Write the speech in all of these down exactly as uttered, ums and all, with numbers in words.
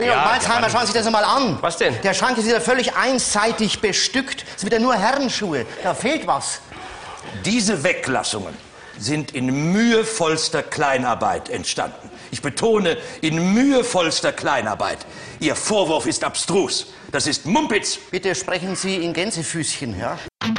Ja, Ja, Malzheimer, ja, schauen Sie sich das einmal an. Was denn? Der Schrank ist wieder völlig einseitig bestückt. Es sind wieder nur Herrenschuhe. Da fehlt was. Diese Weglassungen sind in mühevollster Kleinarbeit entstanden. Ich betone, in mühevollster Kleinarbeit. Ihr Vorwurf ist abstrus. Das ist Mumpitz. Bitte sprechen Sie in Gänsefüßchen, ja?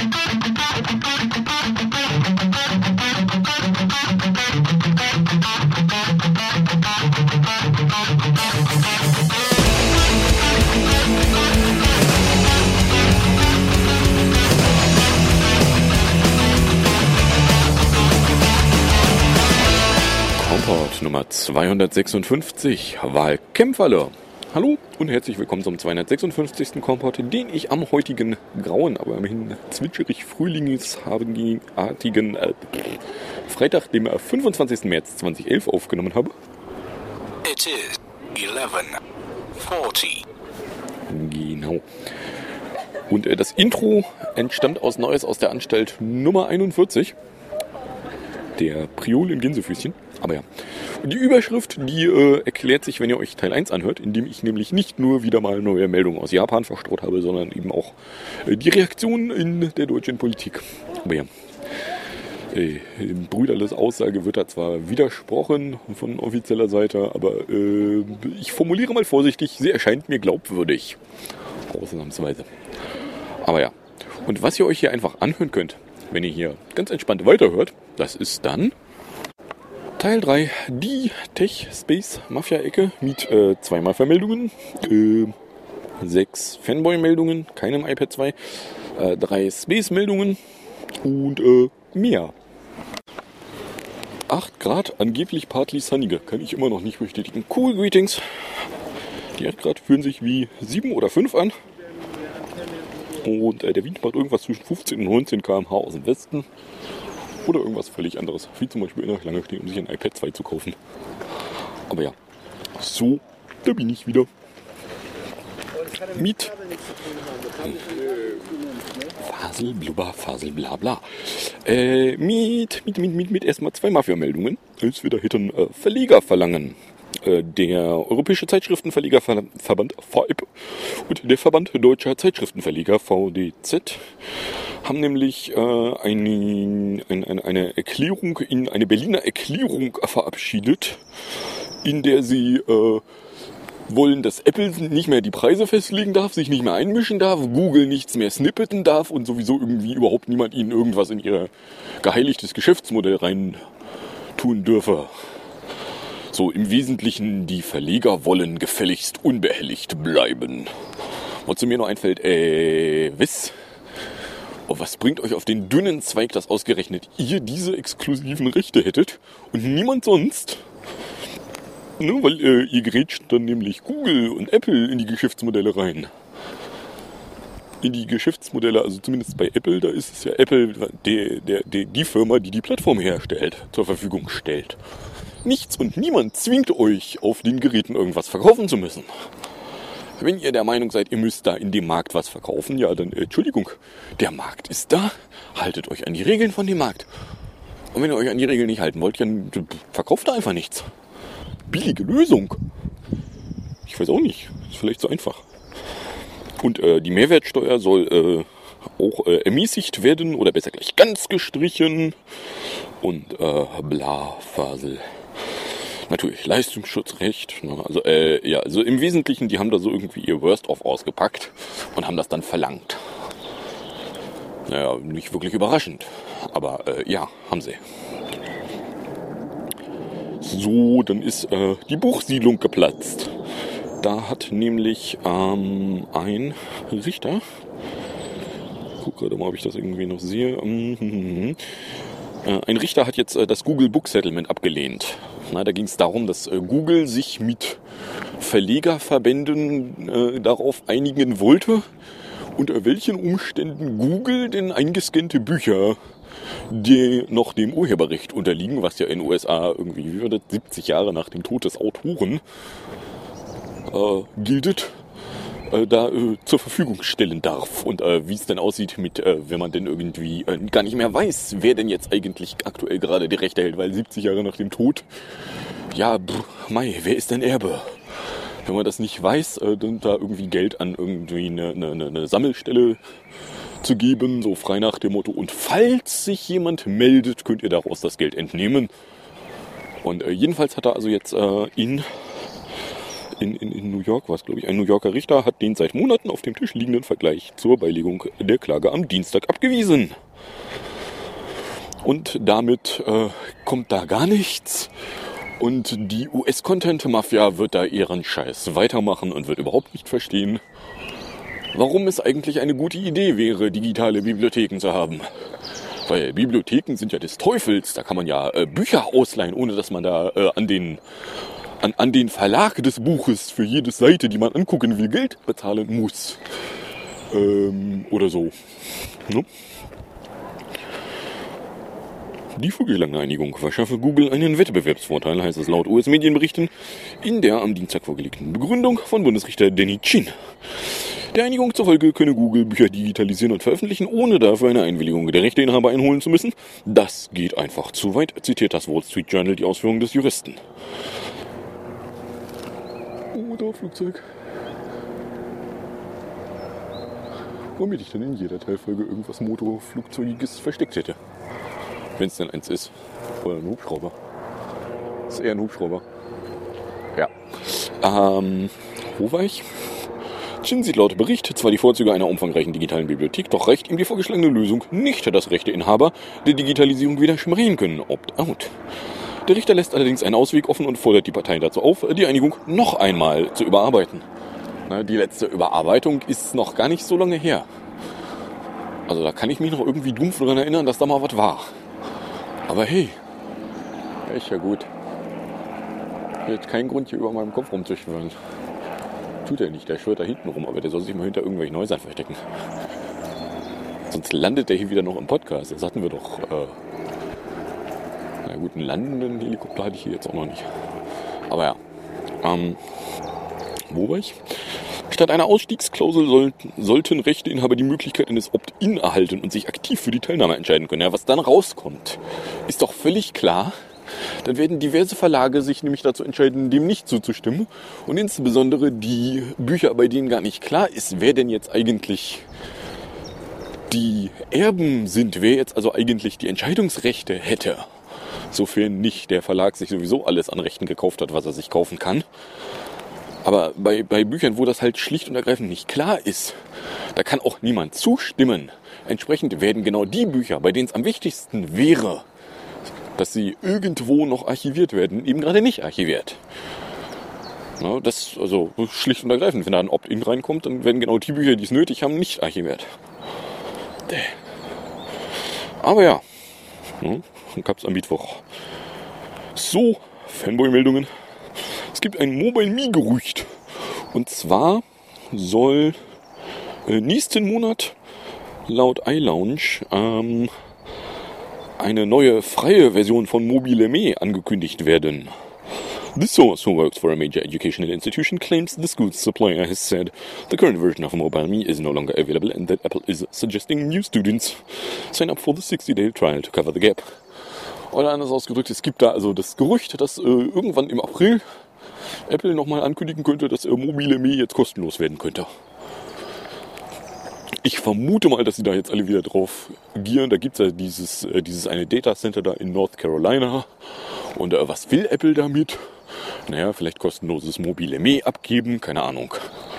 Kompott Nummer zweihundertsechsundfünfzig, Wahlkämpferle. Hallo und herzlich willkommen zum zweihundertsechsundfünfzigsten Kompott, den ich am heutigen grauen, aber immerhin zwitscherig frühlingsartigen äh, Freitag, dem fünfundzwanzigsten März zweitausendelf aufgenommen habe. It is eleven forty. Genau. Und äh, das Intro entstammt aus Neues aus der Anstalt Nummer einundvierzig. Der Priol in Gänsefüßchen. Aber ja. Und die Überschrift, die äh, erklärt sich, wenn ihr euch Teil eins anhört, indem ich nämlich nicht nur wieder mal neue Meldungen aus Japan verstaut habe, sondern eben auch äh, die Reaktionen in der deutschen Politik. Aber ja. Äh, Brüderles Aussage wird da zwar widersprochen von offizieller Seite, aber äh, ich formuliere mal vorsichtig, sie erscheint mir glaubwürdig. Ausnahmsweise. Aber ja. Und was ihr euch hier einfach anhören könnt, wenn ihr hier ganz entspannt weiterhört, das ist dann Teil drei, die Tech-Space-Mafia-Ecke mit äh, zwei Mafia-Meldungen, äh, sechs Fanboy-Meldungen, keinem iPad zwei, äh, drei Space-Meldungen und äh, mehr. acht Grad, angeblich partly sunnige, kann ich immer noch nicht bestätigen. Cool, Greetings. Die Erdgrad fühlen sich wie sieben oder fünf an. Und äh, der Wind macht irgendwas zwischen fünfzehn und neunzehn Kilometer pro Stunde aus dem Westen. Oder irgendwas völlig anderes. Wie zum Beispiel in der Schlange stehen, um sich ein iPad zwei zu kaufen. Aber ja, so, da bin ich wieder. Mit Fasel, Blubber, Fasel, bla bla. Äh, mit, mit, mit, mit, mit erstmal zwei Mafia-Meldungen. Als wir da hätten äh, Verleger verlangen. Äh, der Europäische Zeitschriftenverlegerverband V I P und der Verband Deutscher Zeitschriftenverleger V D Z haben nämlich äh, eine, eine, eine Erklärung, in eine Berliner Erklärung verabschiedet, in der sie äh, wollen, dass Apple nicht mehr die Preise festlegen darf, sich nicht mehr einmischen darf, Google nichts mehr snippeten darf und sowieso irgendwie überhaupt niemand ihnen irgendwas in ihr geheiligtes Geschäftsmodell rein tun dürfe. So im Wesentlichen, die Verleger wollen gefälligst unbehelligt bleiben. Wozu mir nur einfällt, äh, was? Oh, was bringt euch auf den dünnen Zweig, dass ausgerechnet ihr diese exklusiven Rechte hättet und niemand sonst? Ne, weil äh, ihr grätscht dann nämlich Google und Apple in die Geschäftsmodelle rein. In die Geschäftsmodelle, also zumindest bei Apple, da ist es ja Apple, der, der, der, die Firma, die die Plattform herstellt, zur Verfügung stellt. Nichts und niemand zwingt euch, auf den Geräten irgendwas verkaufen zu müssen. Wenn ihr der Meinung seid, ihr müsst da in dem Markt was verkaufen, ja dann, äh, Entschuldigung, der Markt ist da, haltet euch an die Regeln von dem Markt. Und wenn ihr euch an die Regeln nicht halten wollt, dann verkauft da einfach nichts. Billige Lösung. Ich weiß auch nicht, ist vielleicht so einfach. Und äh, die Mehrwertsteuer soll äh, auch äh, ermäßigt werden oder besser gleich ganz gestrichen und äh, bla, Fasel. Natürlich, Leistungsschutzrecht. Ne? Also, äh, ja, also im Wesentlichen, die haben da so irgendwie ihr Worst-of ausgepackt und haben das dann verlangt. Naja, nicht wirklich überraschend, aber äh, ja, haben sie. So, dann ist äh, die Buchsiedlung geplatzt. Da hat nämlich ähm, ein Richter, guck gerade mal, ob ich das irgendwie noch sehe, ähm, äh, ein Richter hat jetzt äh, das Google Book Settlement abgelehnt. Na, da ging es darum, dass äh, Google sich mit Verlegerverbänden äh, darauf einigen wollte, unter welchen Umständen Google denn eingescannte Bücher, die noch dem Urheberrecht unterliegen, was ja in den U S A irgendwie wie wird das, siebzig Jahre nach dem Tod des Autoren äh, giltet, äh, da äh, zur Verfügung stellen darf. Und äh, wie es denn aussieht mit, äh, wenn man denn irgendwie äh, gar nicht mehr weiß, wer denn jetzt eigentlich aktuell gerade die Rechte hält, weil siebzig Jahre nach dem Tod, ja, pff, mei, wer ist denn Erbe? wenn man das nicht weiß, äh, dann da irgendwie Geld an irgendwie eine, eine, eine Sammelstelle zu geben, so frei nach dem Motto, und falls sich jemand meldet, könnt ihr daraus das Geld entnehmen. Und äh, jedenfalls hat er also jetzt äh, ihn in, in, in New York, was glaube ich, ein New Yorker Richter hat den seit Monaten auf dem Tisch liegenden Vergleich zur Beilegung der Klage am Dienstag abgewiesen. Und damit äh, kommt da gar nichts. Und die U S-Content-Mafia wird da ihren Scheiß weitermachen und wird überhaupt nicht verstehen, warum es eigentlich eine gute Idee wäre, digitale Bibliotheken zu haben. Weil Bibliotheken sind ja des Teufels, da kann man ja äh, Bücher ausleihen, ohne dass man da äh, an den an, an den Verlag des Buches für jede Seite, die man angucken will, Geld bezahlen muss. Ähm, oder so. Ne? Die vorgeschlagene Einigung verschaffe Google einen Wettbewerbsvorteil, heißt es laut U S-Medienberichten, in der am Dienstag vorgelegten Begründung von Bundesrichter Danny Chin. Der Einigung zufolge könne Google Bücher digitalisieren und veröffentlichen, ohne dafür eine Einwilligung der Rechteinhaber einholen zu müssen. Das geht einfach zu weit, zitiert das Wall Street Journal die Ausführungen des Juristen. Oh, da Flugzeug. Womit ich dann in jeder Teilfolge irgendwas Motorflugzeugiges versteckt hätte. Wenn es denn eins ist. Oder ein Hubschrauber. Das ist eher ein Hubschrauber. Ja. Ähm, wo war ich? Chin sieht laut Bericht zwar die Vorzüge einer umfangreichen digitalen Bibliothek, doch reicht ihm die vorgeschlagene Lösung nicht, dass Rechteinhaber der Digitalisierung widersprechen können. Opt-out. Der Richter lässt allerdings einen Ausweg offen und fordert die Parteien dazu auf, die Einigung noch einmal zu überarbeiten. Na, die letzte Überarbeitung ist noch gar nicht so lange her. Also da kann ich mich noch irgendwie dumpf daran erinnern, dass da mal was war. Aber hey, ist ja gut. Jetzt kein Grund, hier über meinem Kopf rumzuschwirren. Tut er nicht, der schwirrt da hinten rum, aber der soll sich mal hinter irgendwelchen Häusern verstecken. Sonst landet der hier wieder noch im Podcast. Das hatten wir doch. Äh na gut, einen landenden Helikopter hatte ich hier jetzt auch noch nicht. Aber ja. Ähm, wo war ich? Statt einer Ausstiegsklausel soll, sollten Rechteinhaber die Möglichkeit eines Opt-in erhalten und sich aktiv für die Teilnahme entscheiden können. Ja, was dann rauskommt, ist doch völlig klar. Dann werden diverse Verlage sich nämlich dazu entscheiden, dem nicht zuzustimmen. Und insbesondere die Bücher, bei denen gar nicht klar ist, wer denn jetzt eigentlich die Erben sind, wer jetzt also eigentlich die Entscheidungsrechte hätte. Sofern nicht der Verlag sich sowieso alles an Rechten gekauft hat, was er sich kaufen kann. Aber bei, bei Büchern, wo das halt schlicht und ergreifend nicht klar ist, da kann auch niemand zustimmen. Entsprechend werden genau die Bücher, bei denen es am wichtigsten wäre, dass sie irgendwo noch archiviert werden, eben gerade nicht archiviert. Ja, das, also schlicht und ergreifend, wenn da ein Opt-in reinkommt, dann werden genau die Bücher, die es nötig haben, nicht archiviert. Aber ja, dann gab es am Mittwoch so Fanboy-Meldungen. Es gibt ein Mobile Me-Gerücht. Und zwar soll äh, nächsten Monat laut iLounge ähm, eine neue freie Version von Mobile Me angekündigt werden. The source who works for a major educational institution claims the school's supplier has said the current version of Mobile Me is no longer available and that Apple is suggesting new students sign up for the sixty-day trial to cover the gap. Oder anders ausgedrückt, es gibt da also das Gerücht, dass äh, irgendwann im April Apple nochmal ankündigen könnte, dass äh, Mobile Me jetzt kostenlos werden könnte. Ich vermute mal, dass sie da jetzt alle wieder drauf gieren. Da gibt es ja dieses, äh, dieses eine Data Center da in North Carolina. Und äh, was will Apple damit? Naja, vielleicht kostenloses Mobile Me abgeben, keine Ahnung.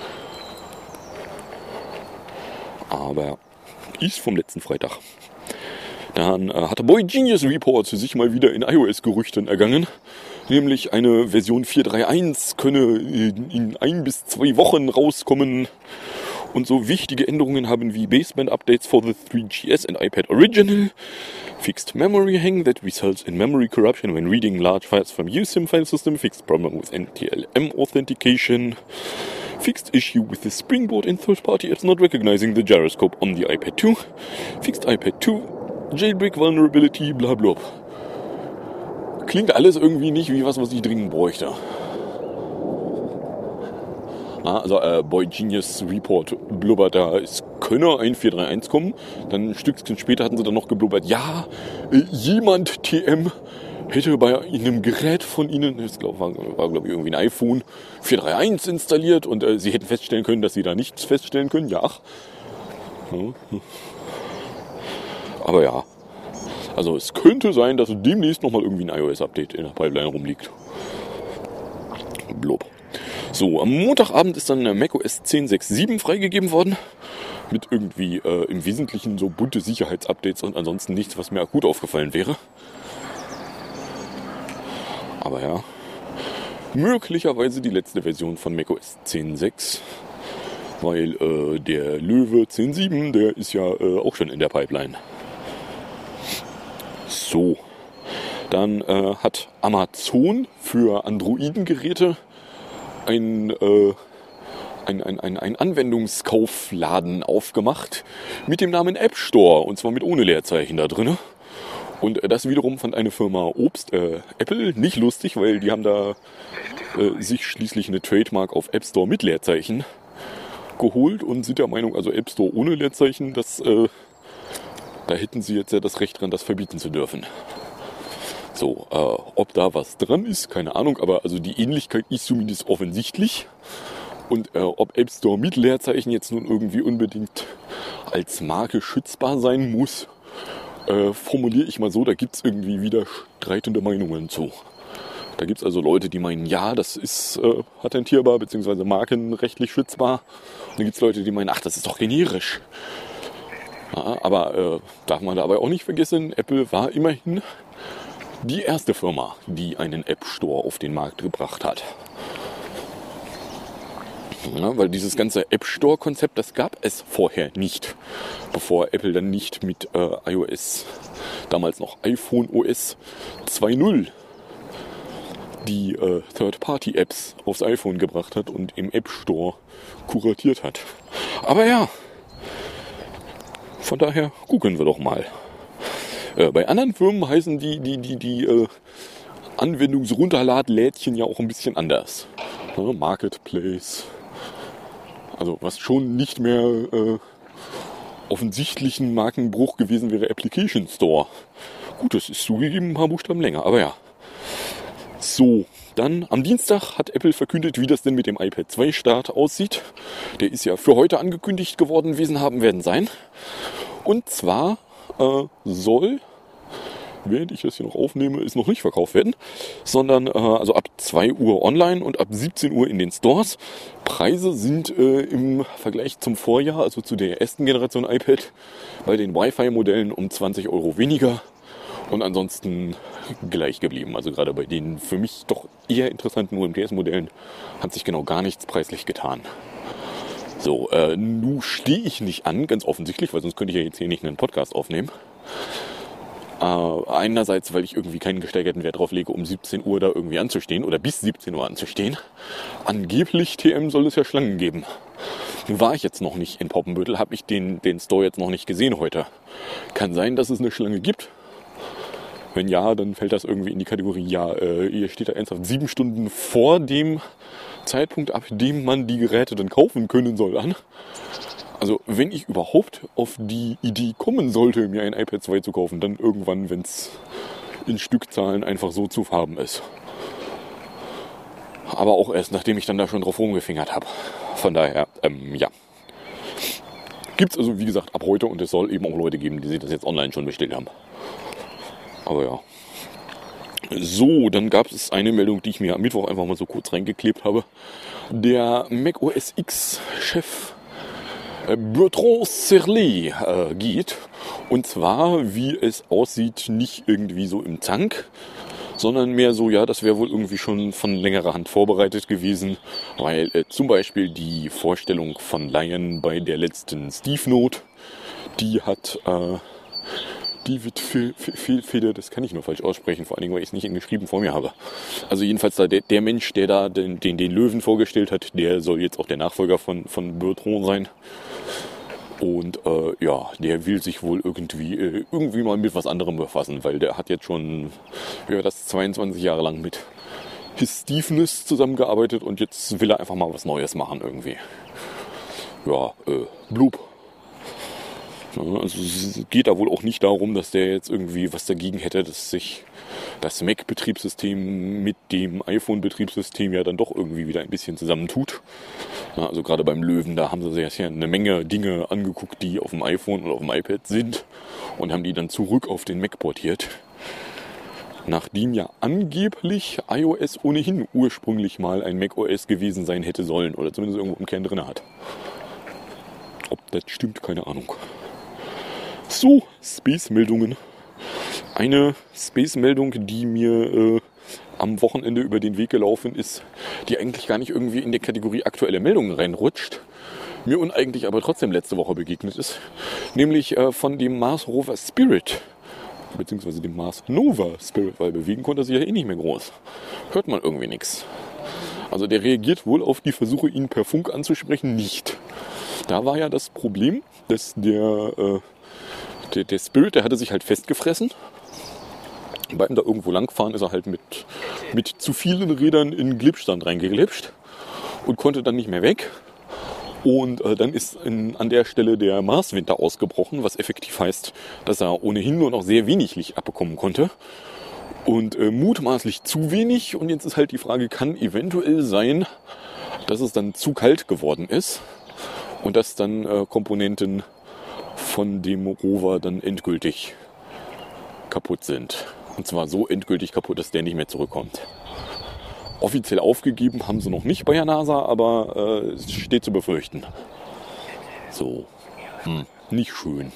Aber ist vom letzten Freitag. Dann äh, hat der Boy Genius Report sich mal wieder in iOS-Gerüchten ergangen. Nämlich eine Version vier Punkt drei Punkt eins könne in, in ein bis zwei Wochen rauskommen. Und so wichtige Änderungen haben wie Baseband-Updates for the three G S and iPad Original, Fixed Memory Hang that results in memory corruption when reading large files from U S I M file system, Fixed Problem with N T L M Authentication, Fixed Issue with the Springboard in third-party apps not recognizing the gyroscope on the iPad two, Fixed iPad two, Jailbreak Vulnerability, bla bla. Klingt alles irgendwie nicht wie was, was ich dringend bräuchte. Also äh, Boy Genius Report blubbert da, es könne ein vier Punkt drei Punkt eins kommen. Dann ein Stückchen später hatten sie dann noch geblubbert, ja, äh, jemand T M hätte bei einem Gerät von Ihnen, ich glaube, war, war glaube ich irgendwie ein iPhone vier drei eins installiert und äh, Sie hätten feststellen können, dass Sie da nichts feststellen können. Ja, ach. Ja. Aber ja, also es könnte sein, dass demnächst nochmal irgendwie ein iOS-Update in der Pipeline rumliegt. Blub. So, am Montagabend ist dann macOS zehn Punkt sechs Punkt sieben freigegeben worden. Mit irgendwie äh, im Wesentlichen so bunte Sicherheitsupdates und ansonsten nichts, was mir akut aufgefallen wäre. Aber ja, möglicherweise die letzte Version von macOS zehn Punkt sechs. Weil äh, der Löwe zehn Punkt sieben, der ist ja äh, auch schon in der Pipeline. So, dann äh, hat Amazon für Androiden-Geräte ein, äh, ein, ein, ein, ein Anwendungskaufladen aufgemacht mit dem Namen App Store und zwar mit ohne Leerzeichen da drin. Und äh, das wiederum fand eine Firma Obst, äh, Apple, nicht lustig, weil die haben da äh, sich schließlich eine Trademark auf App Store mit Leerzeichen geholt und sind der Meinung, also App Store ohne Leerzeichen, das, äh, da hätten sie jetzt ja das Recht dran, das verbieten zu dürfen. So, äh, ob da was dran ist, keine Ahnung, aber also die Ähnlichkeit ist zumindest offensichtlich. Und äh, ob App Store mit Leerzeichen jetzt nun irgendwie unbedingt als Marke schützbar sein muss, äh, formuliere ich mal so, da gibt es irgendwie wieder streitende Meinungen zu. Da gibt es also Leute, die meinen, ja, das ist äh, patentierbar bzw. markenrechtlich schützbar. Und dann gibt es Leute, die meinen, ach, das ist doch generisch. Ja, aber äh, darf man dabei auch nicht vergessen, Apple war immerhin die erste Firma, die einen App Store auf den Markt gebracht hat. Ja, weil dieses ganze App Store Konzept, das gab es vorher nicht, bevor Apple dann nicht mit äh, iOS, damals noch iPhone O S zwei Punkt null, die äh, Third-Party-Apps aufs iPhone gebracht hat und im App Store kuratiert hat. Aber ja, von daher gucken wir doch mal. Äh, bei anderen Firmen heißen die, die, die, die äh, Anwendungsrunterladlädchen ja auch ein bisschen anders. Ja, Marketplace. Also was schon nicht mehr äh, offensichtlich ein Markenbruch gewesen wäre, Application Store. Gut, das ist zugegeben ein paar Buchstaben länger, aber ja. So, dann am Dienstag hat Apple verkündet, wie das denn mit dem iPad zwei Start aussieht. Der ist ja für heute angekündigt geworden gewesen haben werden sein. Und zwar äh, soll, während ich das hier noch aufnehme, ist noch nicht verkauft werden, sondern äh, also ab zwei Uhr online und ab siebzehn Uhr in den Stores. Preise sind äh, im Vergleich zum Vorjahr, also zu der ersten Generation iPad, bei den Wi-Fi-Modellen um zwanzig Euro weniger. Und ansonsten gleich geblieben. Also gerade bei den für mich doch eher interessanten U M T S-Modellen hat sich genau gar nichts preislich getan. So, äh, nun stehe ich nicht an, ganz offensichtlich, weil sonst könnte ich ja jetzt hier nicht einen Podcast aufnehmen. Äh, einerseits, weil ich irgendwie keinen gesteigerten Wert drauf lege, um siebzehn Uhr da irgendwie anzustehen oder bis siebzehn Uhr anzustehen. Angeblich T M soll es ja Schlangen geben. Nun war ich jetzt noch nicht in Poppenbüttel, habe ich den, den Store jetzt noch nicht gesehen heute. Kann sein, dass es eine Schlange gibt. Wenn ja, dann fällt das irgendwie in die Kategorie, ja, äh, ihr steht da ernsthaft sieben Stunden vor dem Zeitpunkt, ab dem man die Geräte dann kaufen können soll, an. Also wenn ich überhaupt auf die Idee kommen sollte, mir ein iPad zwei zu kaufen, dann irgendwann, wenn es in Stückzahlen einfach so zu haben ist. Aber auch erst, nachdem ich dann da schon drauf rumgefingert habe. Von daher, ähm, ja. Gibt's also, wie gesagt, ab heute und es soll eben auch Leute geben, die sich das jetzt online schon bestellt haben. Aber ja. So, dann gab es eine Meldung, die ich mir am Mittwoch einfach mal so kurz reingeklebt habe. Der macOS X-Chef äh, Bertrand Serlet äh, geht. Und zwar, wie es aussieht, nicht irgendwie so im Zank, sondern mehr so, ja, das wäre wohl irgendwie schon von längerer Hand vorbereitet gewesen, weil äh, zum Beispiel die Vorstellung von Lion bei der letzten Steve Note, die hat... Äh, David Feder, das kann ich nur falsch aussprechen, vor allen Dingen, weil ich es nicht in geschrieben vor mir habe. Also jedenfalls da der, der Mensch, der da den, den, den Löwen vorgestellt hat, der soll jetzt auch der Nachfolger von, von Bertrand sein. Und äh, ja, der will sich wohl irgendwie äh, irgendwie mal mit was anderem befassen, weil der hat jetzt schon, wie war das, zweiundzwanzig Jahre lang mit His Steveness zusammengearbeitet und jetzt will er einfach mal was Neues machen irgendwie. Ja, äh, blub. Also es geht da wohl auch nicht darum, dass der jetzt irgendwie was dagegen hätte, dass sich das Mac-Betriebssystem mit dem iPhone-Betriebssystem ja dann doch irgendwie wieder ein bisschen zusammentut. Ja, also gerade beim Löwen, da haben sie sich ja eine Menge Dinge angeguckt, die auf dem iPhone oder auf dem iPad sind und haben die dann zurück auf den Mac portiert. Nachdem ja angeblich iOS ohnehin ursprünglich mal ein macOS gewesen sein hätte sollen oder zumindest irgendwo im Kern drin hat. Ob das stimmt, keine Ahnung. So, Space-Meldungen. Eine Space-Meldung, die mir äh, am Wochenende über den Weg gelaufen ist, die eigentlich gar nicht irgendwie in die Kategorie aktuelle Meldungen reinrutscht, mir uneigentlich aber trotzdem letzte Woche begegnet ist, nämlich äh, von dem Mars Rover Spirit, beziehungsweise dem Mars Nova Spirit, weil bewegen konnte er sich ja eh nicht mehr groß. Hört man irgendwie nichts. Also der reagiert wohl auf die Versuche, ihn per Funk anzusprechen, nicht. Da war ja das Problem, dass der, äh, der, der Spirit, der hatte sich halt festgefressen. Beim da irgendwo langfahren ist er halt mit, mit zu vielen Rädern in Glipstand reingeglitscht und konnte dann nicht mehr weg. Und äh, dann ist in, an der Stelle der Marswinter ausgebrochen, was effektiv heißt, dass er ohnehin nur noch sehr wenig Licht abbekommen konnte. Und äh, mutmaßlich zu wenig. Und jetzt ist halt die Frage, kann eventuell sein, dass es dann zu kalt geworden ist und dass dann äh, Komponenten von dem Rover dann endgültig kaputt sind. Und zwar so endgültig kaputt, dass der nicht mehr zurückkommt. Offiziell aufgegeben haben sie noch nicht bei der NASA, aber äh, es steht zu befürchten. So, hm, nicht schön.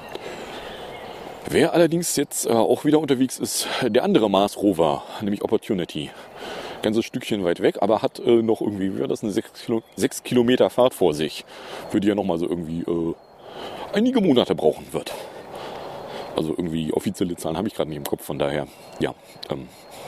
Wer allerdings jetzt äh, auch wieder unterwegs ist, der andere Mars Rover, nämlich Opportunity. Ganzes Stückchen weit weg, aber hat äh, noch irgendwie, wie war das, eine sechs Kilometer Fahrt vor sich, für die er nochmal so irgendwie äh, einige Monate brauchen wird. Also irgendwie offizielle Zahlen habe ich gerade nicht im Kopf, von daher, ja. Ähm,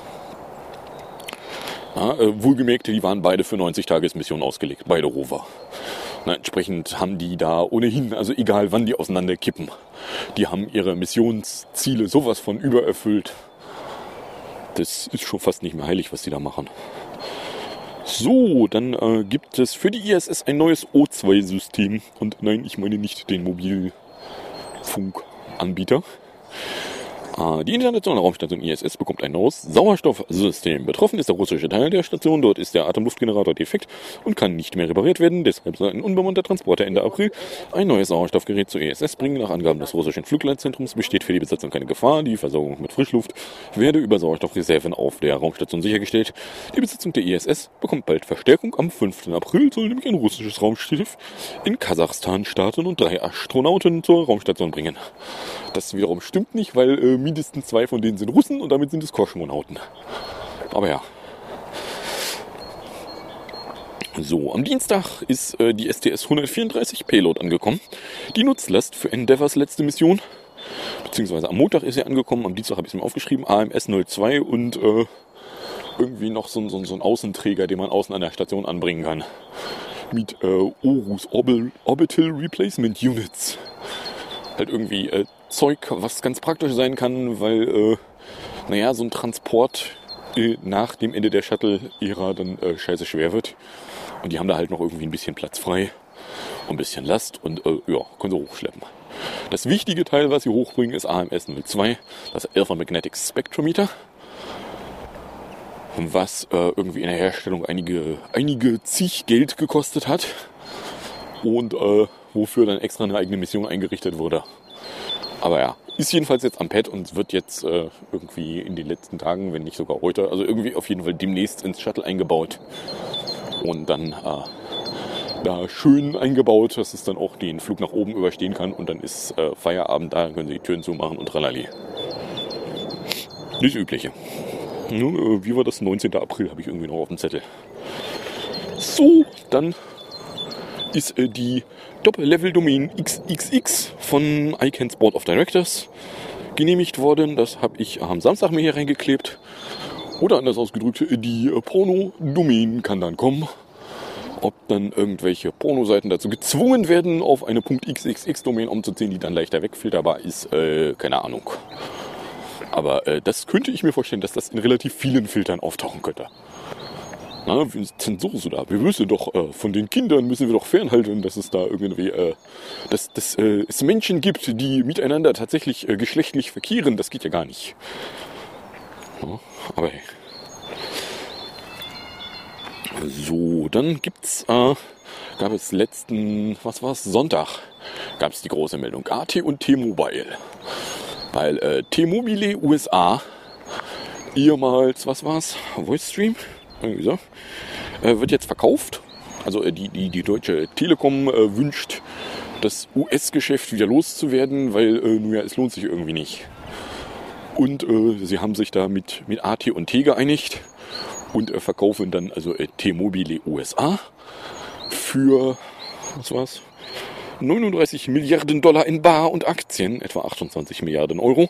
ja äh, wohlgemerkt, die waren beide für neunzig-Tages-Missionen ausgelegt, beide Rover. Na, entsprechend haben die da ohnehin, also egal wann die auseinanderkippen, die haben ihre Missionsziele sowas von übererfüllt. Das ist schon fast nicht mehr heilig, was die da machen. So, dann äh, gibt es für die I S S ein neues O zwei System. Und nein, ich meine nicht den Mobilfunkanbieter. Äh, die internationale Raumstation I S S bekommt ein neues Sauerstoffsystem. Betroffen ist der russische Teil der Station. Dort ist der Atemluftgenerator defekt und kann nicht mehr repariert werden. Deshalb soll ein unbemannter Transporter Ende April ein neues Sauerstoffgerät zur I S S bringen. Nach Angaben des russischen Flugleitzentrums besteht für die Besatzung keine Gefahr. Die Versorgung mit Frischluft werde über Sauerstoffreserven auf der Raumstation sichergestellt. Die Besatzung der I S S bekommt bald Verstärkung. Am fünften April soll nämlich ein russisches Raumschiff in Kasachstan starten und drei Astronauten zur Raumstation bringen. Das wiederum stimmt nicht, weil äh, mindestens zwei von denen sind Russen und damit sind es Kosmonauten. Aber ja. So, am Dienstag ist äh, die S T S hundertvierunddreißig Payload angekommen. Die Nutzlast für Endeavours letzte Mission. Beziehungsweise am Montag ist sie angekommen, am Dienstag habe ich es mir aufgeschrieben. A M S null zwei und äh, irgendwie noch so, so, so ein Außenträger, den man außen an der Station anbringen kann. Mit äh, Orus Orbital Replacement Units. Halt irgendwie äh, Zeug, was ganz praktisch sein kann, weil, äh, naja, so ein Transport äh, nach dem Ende der Shuttle-Ära dann äh, scheiße schwer wird. Und die haben da halt noch irgendwie ein bisschen Platz frei und ein bisschen Last und äh, ja, können sie hochschleppen. Das wichtige Teil, was sie hochbringen, ist A M S null zwei, das Alpha Magnetic Spectrometer, was äh, irgendwie in der Herstellung einige, einige zig Geld gekostet hat und äh, wofür dann extra eine eigene Mission eingerichtet wurde. Aber ja, ist jedenfalls jetzt am Pad und wird jetzt äh, irgendwie in den letzten Tagen, wenn nicht sogar heute, also irgendwie auf jeden Fall demnächst ins Shuttle eingebaut. Und dann äh, da schön eingebaut, dass es dann auch den Flug nach oben überstehen kann. Und dann ist äh, Feierabend da, dann können Sie die Türen zumachen und tralali. Das Übliche. Nun, äh, wie war das? neunzehnten April habe ich irgendwie noch auf dem Zettel. So, dann ist äh, die Doppel-Level-Domain X X X von I C A N N's Board of Directors genehmigt worden. Das habe ich am Samstag mir hier reingeklebt. Oder anders ausgedrückt, die Porno-Domain kann dann kommen. Ob dann irgendwelche Pornoseiten dazu gezwungen werden, auf eine .xxx-Domain umzuziehen, die dann leichter wegfilterbar ist, äh, keine Ahnung. Aber äh, das könnte ich mir vorstellen, dass das in relativ vielen Filtern auftauchen könnte. Na, wie zensurst du da? Wir müssen doch, äh, von den Kindern müssen wir doch fernhalten, dass es da irgendwie, äh, dass, dass äh, es Menschen gibt, die miteinander tatsächlich äh, geschlechtlich verkehren. Das geht ja gar nicht. Ja, aber hey. So, dann gibt's, äh, gab es letzten, was war's, Sonntag, gab es die große Meldung, A T und T-Mobile. Weil äh, T-Mobile U S A, ehemals, was war's, VoiceStream, irgendwie so, äh, wird jetzt verkauft. Also äh, die, die, die Deutsche Telekom äh, wünscht, das U S-Geschäft wieder loszuwerden, weil äh, nun ja, es lohnt sich irgendwie nicht. Und äh, sie haben sich da mit, mit A T und T geeinigt und äh, verkaufen dann also äh, T-Mobile U S A für, was war's, neununddreißig Milliarden Dollar in Bar und Aktien, etwa achtundzwanzig Milliarden Euro.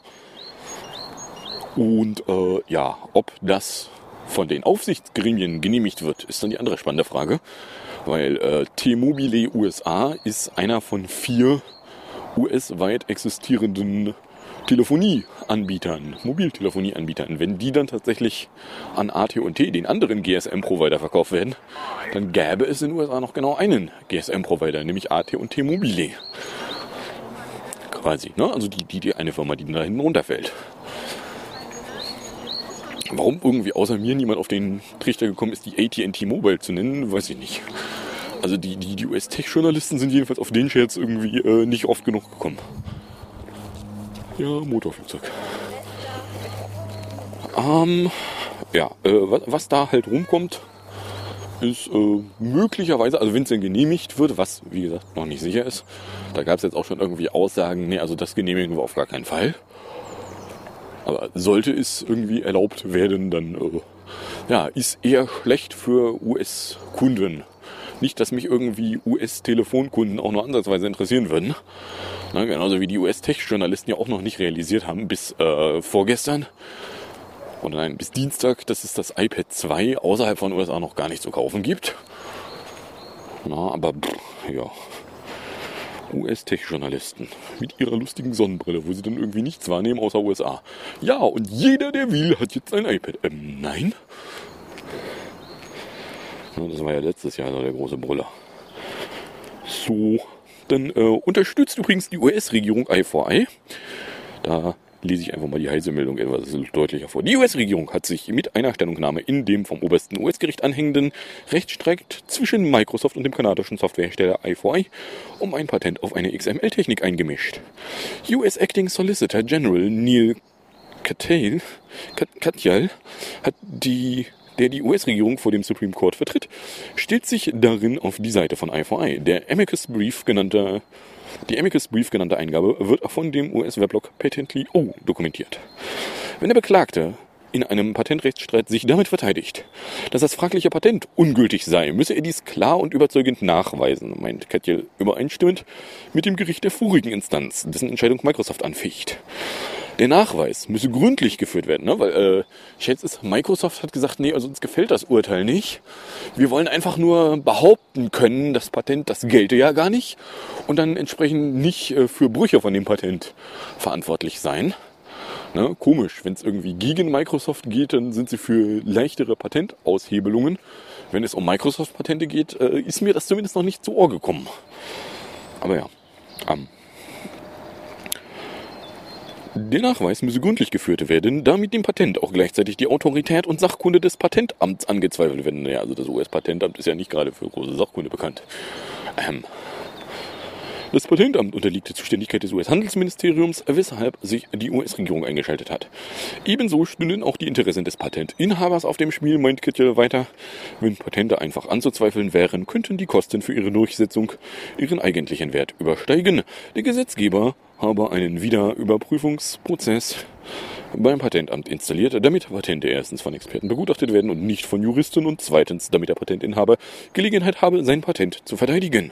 Und äh, ja, ob das von den Aufsichtsgremien genehmigt wird, ist dann die andere spannende Frage. Weil äh, T-Mobile U S A ist einer von vier U S-weit existierenden Telefonieanbietern, Mobiltelefonieanbietern. Wenn die dann tatsächlich an A T und T, den anderen G S M-Provider, verkauft werden, dann gäbe es in den U S A noch genau einen G S M-Provider, nämlich A T und T Mobile. Quasi, ne? Also die, die, die eine Firma, die da hinten runterfällt. Warum irgendwie außer mir niemand auf den Trichter gekommen ist, die A T und T Mobile zu nennen, weiß ich nicht. Also die, die, die U S-Tech-Journalisten sind jedenfalls auf den Scherz irgendwie äh, nicht oft genug gekommen. Ja, Motorflugzeug. Ähm, ja, äh, was, was da halt rumkommt, ist äh, möglicherweise, also wenn es denn genehmigt wird, was wie gesagt noch nicht sicher ist, da gab es jetzt auch schon irgendwie Aussagen, nee, also das genehmigen wir auf gar keinen Fall. Aber sollte es irgendwie erlaubt werden, dann äh, ja, ist eher schlecht für U S-Kunden. Nicht, dass mich irgendwie U S-Telefonkunden auch nur ansatzweise interessieren würden. Na, genauso wie die U S-Tech-Journalisten ja auch noch nicht realisiert haben, bis äh, vorgestern, oder nein, bis Dienstag, dass es das iPad zwei außerhalb von U S A noch gar nicht zu kaufen gibt. Na, aber pff, ja, U S-Tech-Journalisten mit ihrer lustigen Sonnenbrille, wo sie dann irgendwie nichts wahrnehmen außer U S A. Ja, und jeder, der will, hat jetzt ein iPad. Ähm, nein. Ja, das war ja letztes Jahr also der große Brüller. So, dann äh, unterstützt übrigens die U S-Regierung I four I. Da lese ich einfach mal die heiße Meldung etwas deutlicher vor. Die U S-Regierung hat sich mit einer Stellungnahme in dem vom obersten U S-Gericht anhängenden Rechtsstreit zwischen Microsoft und dem kanadischen Softwarehersteller I four I um ein Patent auf eine X M L-Technik eingemischt. U S Acting Solicitor General Neil Katyal, Katyal hat die der die U S-Regierung vor dem Supreme Court vertritt, stellt sich darin auf die Seite von I four I. Der Amicus Brief genannte, die Amicus Brief genannte Eingabe wird von dem U S-Weblog Patently O dokumentiert. Wenn der Beklagte in einem Patentrechtsstreit sich damit verteidigt, dass das fragliche Patent ungültig sei, müsse er dies klar und überzeugend nachweisen, meint Katyal übereinstimmend mit dem Gericht der vorigen Instanz, dessen Entscheidung Microsoft anficht. Der Nachweis müsse gründlich geführt werden, ne? Weil, äh, ich schätze es, Microsoft hat gesagt, nee, also uns gefällt das Urteil nicht. Wir wollen einfach nur behaupten können, das Patent, das gelte ja gar nicht und dann entsprechend nicht äh, für Brüche von dem Patent verantwortlich sein. Ne? Komisch, wenn es irgendwie gegen Microsoft geht, dann sind sie für leichtere Patentaushebelungen. Wenn es um Microsoft-Patente geht, äh, ist mir das zumindest noch nicht zu Ohr gekommen. Aber ja, ähm, der Nachweis müsse gründlich geführt werden, da mit dem Patent auch gleichzeitig die Autorität und Sachkunde des Patentamts angezweifelt werden. Naja, also das U S-Patentamt ist ja nicht gerade für große Sachkunde bekannt. Ähm, das Patentamt unterliegt der Zuständigkeit des U S-Handelsministeriums, weshalb sich die U S-Regierung eingeschaltet hat. Ebenso stünden auch die Interessen des Patentinhabers auf dem Spiel, meint Katyal weiter. Wenn Patente einfach anzuzweifeln wären, könnten die Kosten für ihre Durchsetzung ihren eigentlichen Wert übersteigen. Der Gesetzgeber habe einen Wiederüberprüfungsprozess beim Patentamt installiert, damit Patente erstens von Experten begutachtet werden und nicht von Juristen und zweitens, damit der Patentinhaber Gelegenheit habe, sein Patent zu verteidigen.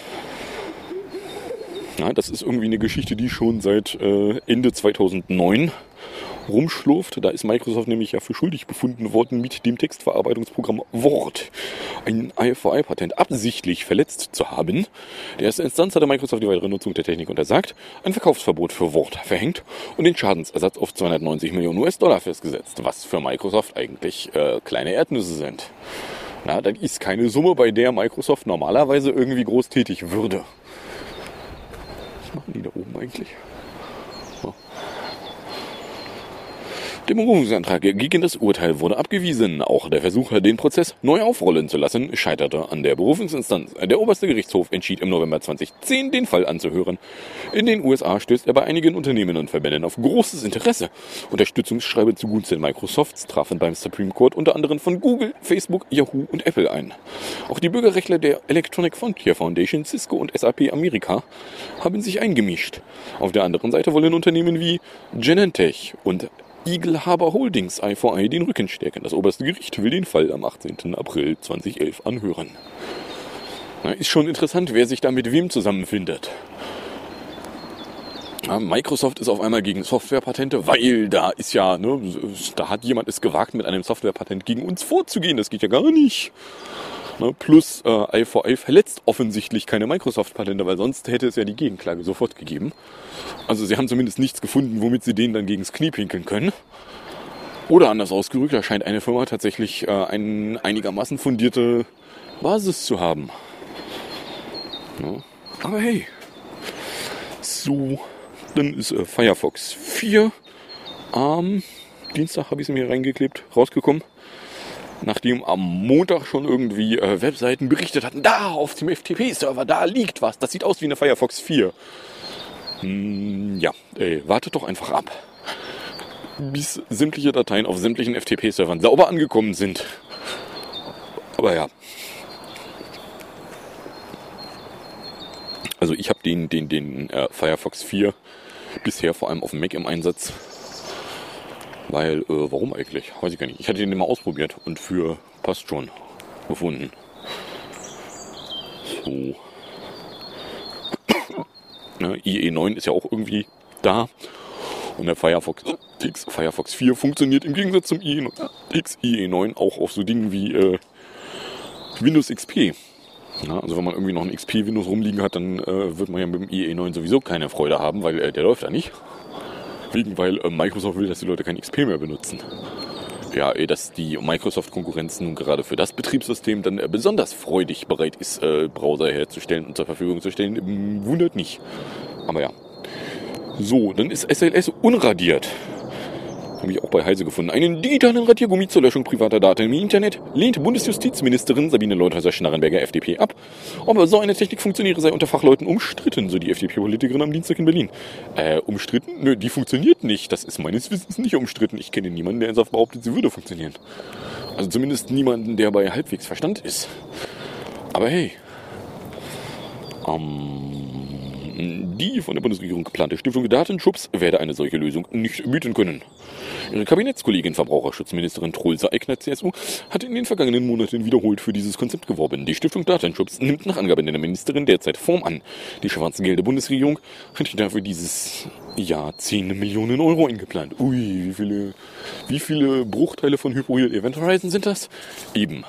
Ja, das ist irgendwie eine Geschichte, die schon seit äh, Ende zweitausendneun rumschlurft. Da ist Microsoft nämlich ja für schuldig befunden worden, mit dem Textverarbeitungsprogramm Word ein I four I-Patent absichtlich verletzt zu haben. Der erste Instanz hatte Microsoft die weitere Nutzung der Technik untersagt, ein Verkaufsverbot für Word verhängt und den Schadensersatz auf zweihundertneunzig Millionen U S-Dollar festgesetzt, was für Microsoft eigentlich äh, kleine Erdnüsse sind. Na, das ist keine Summe, bei der Microsoft normalerweise irgendwie groß tätig würde. Was machen die da oben eigentlich? Oh. Der Berufungsantrag gegen das Urteil wurde abgewiesen. Auch der Versuch, den Prozess neu aufrollen zu lassen, scheiterte an der Berufungsinstanz. Der oberste Gerichtshof entschied im November zweitausendzehn, den Fall anzuhören. In den U S A stößt er bei einigen Unternehmen und Verbänden auf großes Interesse. Unterstützungsschreiben zugunsten Microsofts trafen beim Supreme Court unter anderem von Google, Facebook, Yahoo und Apple ein. Auch die Bürgerrechtler der Electronic Frontier Foundation, Cisco und S A P America haben sich eingemischt. Auf der anderen Seite wollen Unternehmen wie Genentech und Eagle Harbor Holdings I vier I den Rücken stärken. Das oberste Gericht will den Fall am achtzehnten April zweitausendelf anhören. Na, ist schon interessant, wer sich da mit wem zusammenfindet. Ja, Microsoft ist auf einmal gegen Softwarepatente, weil da ist ja, ne, da hat jemand es gewagt, mit einem Softwarepatent gegen uns vorzugehen. Das geht ja gar nicht. Ne, plus äh, I vier I verletzt offensichtlich keine Microsoft-Patente, weil sonst hätte es ja die Gegenklage sofort gegeben. Also sie haben zumindest nichts gefunden, womit sie denen dann gegens Knie pinkeln können. Oder anders ausgedrückt, da scheint eine Firma tatsächlich äh, eine einigermaßen fundierte Basis zu haben. Ja. Aber hey, so, dann ist äh, Firefox vier am Dienstag, habe ich es mir reingeklebt, rausgekommen. Nachdem am Montag schon irgendwie äh, Webseiten berichtet hatten, da auf dem F T P-Server, da liegt was, das sieht aus wie eine Firefox vier. Hm, ja, ey, wartet doch einfach ab, bis sämtliche Dateien auf sämtlichen F T P-Servern sauber angekommen sind. Aber ja. Also ich habe den, den, den äh, Firefox vier bisher vor allem auf dem Mac im Einsatz. Weil, äh, warum eigentlich? Weiß ich gar nicht. Ich hatte den mal ausprobiert und für passt schon gefunden. So. Ne, I E neun ist ja auch irgendwie da. Und der Firefox X, Firefox vier funktioniert im Gegensatz zum I E X, I E neun auch auf so Dingen wie äh, Windows X P. Ja, also wenn man irgendwie noch ein X P Windows rumliegen hat, dann äh, wird man ja mit dem I E neun sowieso keine Freude haben, weil äh, der läuft da nicht. Wegen, weil äh, Microsoft will, dass die Leute kein X P mehr benutzen. Ja, eh, dass die Microsoft-Konkurrenz nun gerade für das Betriebssystem dann äh, besonders freudig bereit ist, äh, Browser herzustellen und zur Verfügung zu stellen, äh, wundert nicht. Aber ja. So, dann ist S L S unradiert. Habe ich auch bei Heise gefunden. Einen digitalen Radiergummi zur Löschung privater Daten im Internet lehnt Bundesjustizministerin Sabine Leuthäuser-Schnarrenberger, F D P, ab. Aber so eine Technik funktioniere, sei unter Fachleuten umstritten, so die F D P-Politikerin am Dienstag in Berlin. Äh, umstritten? Nö, die funktioniert nicht. Das ist meines Wissens nicht umstritten. Ich kenne niemanden, der ernsthaft behauptet, sie würde funktionieren. Also zumindest niemanden, der bei halbwegs Verstand ist. Aber hey. Ähm... Die von der Bundesregierung geplante Stiftung Datenschutz werde eine solche Lösung nicht bieten können. Ihre Kabinettskollegin Verbraucherschutzministerin Trulsa-Eckner, C S U, hat in den vergangenen Monaten wiederholt für dieses Konzept geworben. Die Stiftung Datenschutz nimmt nach Angaben der Ministerin derzeit Form an. Die schwarzen Gelder der Bundesregierung hat dafür dieses Jahr zehn Millionen Euro eingeplant. Ui, wie viele, wie viele Bruchteile von Hyporeal Event Horizon sind das? Eben.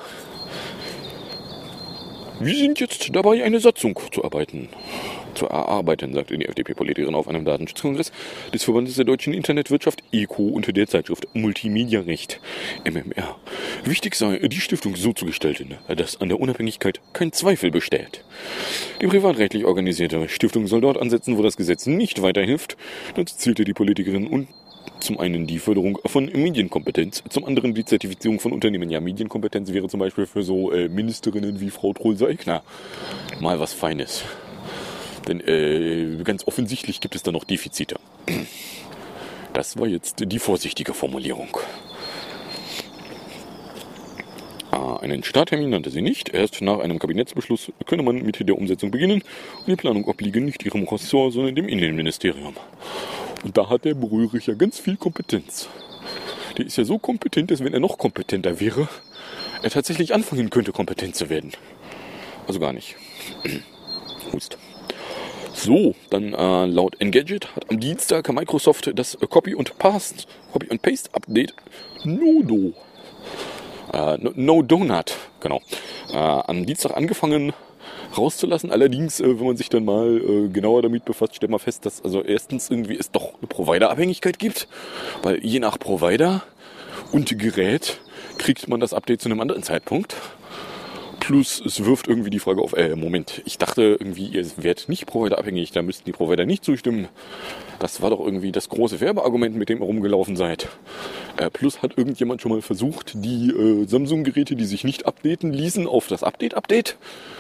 Wir sind jetzt dabei, eine Satzung zu arbeiten. zu erarbeiten, sagte die F D P-Politikerin auf einem Datenschutzkongress des Verbandes der deutschen Internetwirtschaft E C O unter der Zeitschrift Multimediarecht M M R. Wichtig sei, die Stiftung so zu gestalten, dass an der Unabhängigkeit kein Zweifel besteht. Die privatrechtlich organisierte Stiftung soll dort ansetzen, wo das Gesetz nicht weiterhilft. Dazu zählte die Politikerin und zum einen die Förderung von Medienkompetenz, zum anderen die Zertifizierung von Unternehmen. Ja, Medienkompetenz wäre zum Beispiel für so äh, Ministerinnen wie Frau Trulsa-Eckner mal was Feines. Denn äh, ganz offensichtlich gibt es da noch Defizite. Das war jetzt die vorsichtige Formulierung. Ah, einen Starttermin nannte sie nicht. Erst nach einem Kabinettsbeschluss könne man mit der Umsetzung beginnen. Und die Planung obliege nicht ihrem Ressort, sondern dem Innenministerium. Und da hat der Brührich ja ganz viel Kompetenz. Der ist ja so kompetent, dass wenn er noch kompetenter wäre, er tatsächlich anfangen könnte, kompetent zu werden. Also gar nicht. Hust. So, dann äh, laut Engadget hat am Dienstag Microsoft das äh, Copy und Paste, Copy und Paste Update Nodo, äh, no, no Donut, genau, äh, am Dienstag angefangen rauszulassen. Allerdings, äh, wenn man sich dann mal äh, genauer damit befasst, stellt man fest, dass also erstens irgendwie es doch eine Provider-Abhängigkeit gibt, weil je nach Provider und Gerät kriegt man das Update zu einem anderen Zeitpunkt. Plus es wirft irgendwie die Frage auf, äh, Moment, ich dachte irgendwie, ihr werdet nicht providerabhängig, da müssten die Provider nicht zustimmen. Das war doch irgendwie das große Werbeargument, mit dem ihr rumgelaufen seid. Äh, plus hat irgendjemand schon mal versucht, die äh, Samsung-Geräte, die sich nicht updaten ließen, auf das Update-Update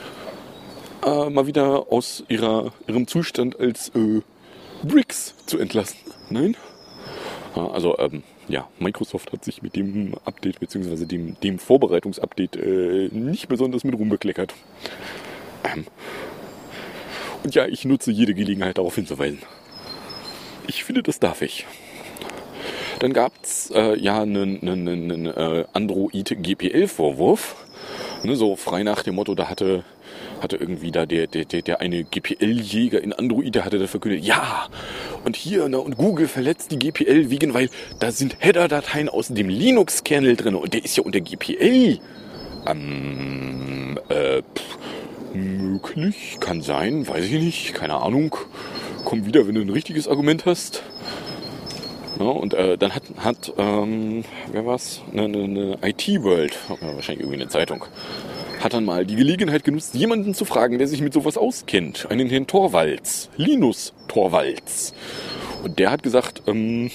äh, mal wieder aus ihrer, ihrem Zustand als äh, Bricks zu entlassen. Nein? Ja, also, ähm, ja, Microsoft hat sich mit dem Update bzw. dem, dem Vorbereitungsupdate äh, nicht besonders mit Ruhm bekleckert. Ähm. Und ja, ich nutze jede Gelegenheit, darauf hinzuweisen. Ich finde, das darf ich. Dann gab es äh, ja einen, einen, einen äh, Android-G P L-Vorwurf. Ne, so frei nach dem Motto, da hatte, hatte irgendwie da der, der, der eine G P L-Jäger in Android, der hatte da verkündet, ja, und hier, ne, und Google verletzt die G P L wegen, weil da sind Header-Dateien aus dem Linux-Kernel drin und der ist ja unter G P L. Ähm, äh, pff, möglich, kann sein, weiß ich nicht, keine Ahnung. Komm wieder, wenn du ein richtiges Argument hast. Ja, und äh, dann hat, hat ähm, wer war's? Eine, eine, eine I T-World, wahrscheinlich irgendwie eine Zeitung, hat dann mal die Gelegenheit genutzt, jemanden zu fragen, der sich mit sowas auskennt. Einen Herrn Torvalds, Linus Torvalds. Und der hat gesagt, ähm,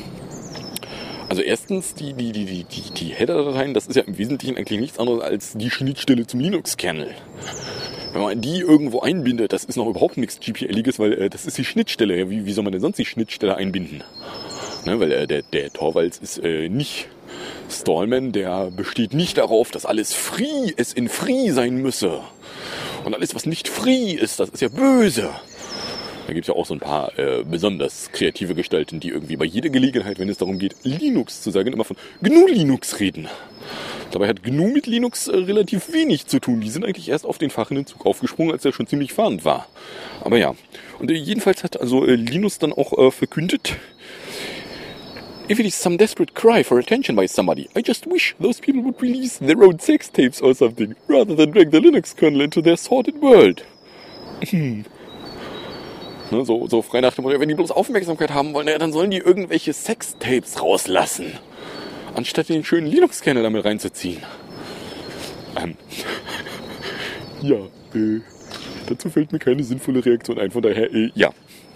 also erstens, die, die, die, die, die, die Header-Dateien, das ist ja im Wesentlichen eigentlich nichts anderes als die Schnittstelle zum Linux-Kernel. Wenn man die irgendwo einbindet, das ist noch überhaupt nichts G P L-iges, weil äh, das ist die Schnittstelle. Wie, wie soll man denn sonst die Schnittstelle einbinden? Ne, weil äh, der, der Torvalds ist äh, nicht Stallman, der besteht nicht darauf, dass alles free, es in free sein müsse. Und alles, was nicht free ist, das ist ja böse. Da gibt es ja auch so ein paar äh, besonders kreative Gestalten, die irgendwie bei jeder Gelegenheit, wenn es darum geht, Linux zu sagen, immer von G N U Linux reden. Dabei hat G N U mit Linux äh, relativ wenig zu tun. Die sind eigentlich erst auf den fahrenden Zug aufgesprungen, als er schon ziemlich fahrend war. Aber ja, und äh, jedenfalls hat also äh, Linus dann auch äh, verkündet, if it is some desperate cry for attention by somebody, I just wish those people would release their own sex tapes or something, rather than drag the Linux kernel into their sordid world. ne, so, so frei nach dem Motto, wenn die bloß Aufmerksamkeit haben wollen, ja, dann sollen die irgendwelche Sextapes rauslassen, anstatt den schönen Linux-Kernel damit reinzuziehen. Ähm. ja, äh, dazu fällt mir keine sinnvolle Reaktion ein, von daher, äh, ja.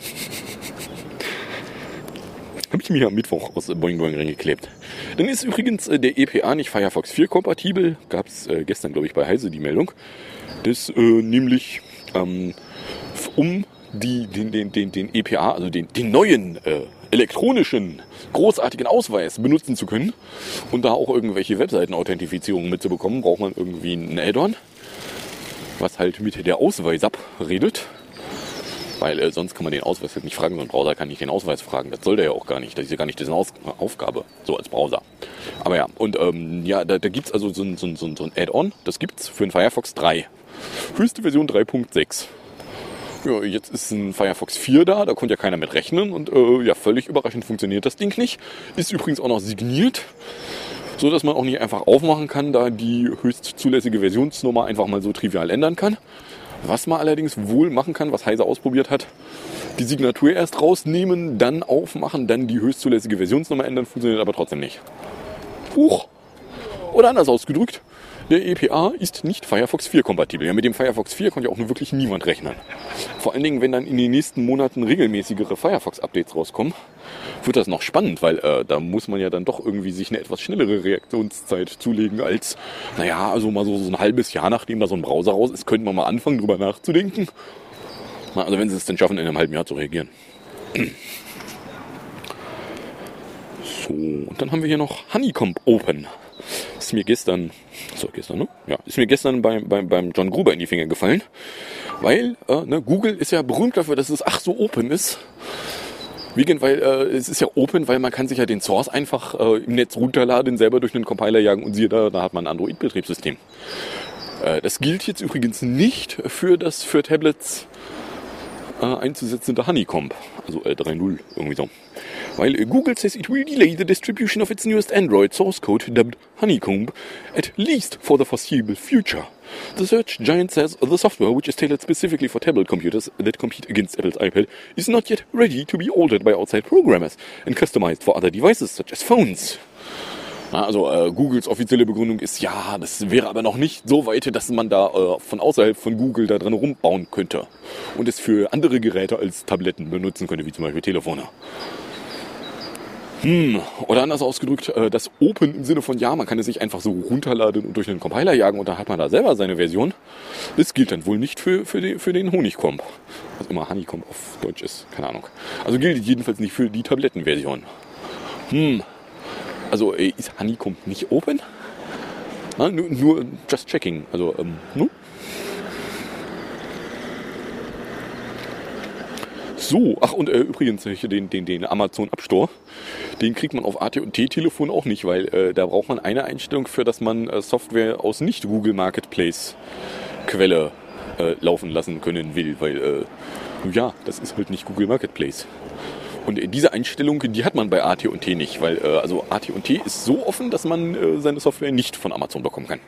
Habe ich mir am Mittwoch aus Boing Boing reingeklebt. Dann ist übrigens äh, der E P A nicht Firefox vier kompatibel. Gab es äh, gestern, glaube ich, bei Heise die Meldung. Das äh, nämlich ähm, um die, den, den, den, den E P A, also den, den neuen äh, elektronischen, großartigen Ausweis benutzen zu können und da auch irgendwelche Webseiten-Authentifizierungen mitzubekommen, braucht man irgendwie ein Add-on, was halt mit der Ausweis-App redet. Weil äh, sonst kann man den Ausweis halt nicht fragen, so ein Browser kann nicht den Ausweis fragen. Das soll der ja auch gar nicht. Das ist ja gar nicht dessen Aus- Aufgabe, so als Browser. Aber ja, und ähm, ja, da, da gibt's also so ein, so ein, so ein Add-on, das gibt's für den Firefox drei. Höchste Version drei Punkt sechs. Ja, jetzt ist ein Firefox vier da, da konnte ja keiner mit rechnen und äh, ja, völlig überraschend funktioniert das Ding nicht. Ist übrigens auch noch signiert, so dass man auch nicht einfach aufmachen kann, da die höchst zulässige Versionsnummer einfach mal so trivial ändern kann. Was man allerdings wohl machen kann, was Heise ausprobiert hat, die Signatur erst rausnehmen, dann aufmachen, dann die höchstzulässige Versionsnummer ändern, funktioniert aber trotzdem nicht. Huch! Oder anders ausgedrückt, der E P A ist nicht Firefox vier kompatibel. Ja, mit dem Firefox vier konnte ja auch nur wirklich niemand rechnen. Vor allen Dingen, wenn dann in den nächsten Monaten regelmäßigere Firefox-Updates rauskommen, wird das noch spannend, weil äh, da muss man ja dann doch irgendwie sich eine etwas schnellere Reaktionszeit zulegen als, naja, also mal so, so ein halbes Jahr, nachdem da so ein Browser raus ist, könnte man mal anfangen, drüber nachzudenken. Na, also wenn sie es denn schaffen, in einem halben Jahr zu reagieren. So, und dann haben wir hier noch Honeycomb Open. Ist mir gestern, so gestern, ne? Ja, ist mir gestern beim, beim, beim John Gruber in die Finger gefallen, weil äh, ne, Google ist ja berühmt dafür, dass es ach so open ist. Wegen, weil äh, es ist ja open, weil man kann sich ja den Source einfach äh, im Netz runterladen, selber durch einen Compiler jagen und siehe da, da hat man ein Android-Betriebssystem. Äh, das gilt jetzt übrigens nicht für das für Tablets äh, einzusetzende Honeycomb, also äh, drei Punkt null irgendwie so. Weil uh, Google says it will delay the distribution of its newest Android source code dubbed Honeycomb, at least for the foreseeable future. The search giant says the software, which is tailored specifically for tablet computers that compete against Apple's iPad, is not yet ready to be altered by outside programmers and customized for other devices such as phones. Na, also äh, Googles offizielle Begründung ist, ja, das wäre aber noch nicht so weit, dass man da äh, von außerhalb von Google da dran rumbauen könnte und es für andere Geräte als Tabletten benutzen könnte, wie zum Beispiel Telefone. Hm, oder anders ausgedrückt, äh, das Open im Sinne von, ja, man kann es sich einfach so runterladen und durch einen Compiler jagen und dann hat man da selber seine Version. Das gilt dann wohl nicht für, für, die, für den Honigkomb. Was immer Honeycomb auf Deutsch ist, keine Ahnung. Also gilt jedenfalls nicht für die Tablettenversion. Hm, also äh, ist Honeycomb nicht Open? Na, nur, nur just checking, also, ähm, ne? So, ach und äh, übrigens den, den, den Amazon App Store, den kriegt man auf A T und T-Telefon auch nicht, weil äh, da braucht man eine Einstellung für, dass man äh, Software aus nicht Google Marketplace Quelle äh, laufen lassen können will, weil äh, ja, das ist halt nicht Google Marketplace. Und äh, diese Einstellung, die hat man bei A T und T nicht, weil äh, also A T und T ist so offen, dass man äh, seine Software nicht von Amazon bekommen kann.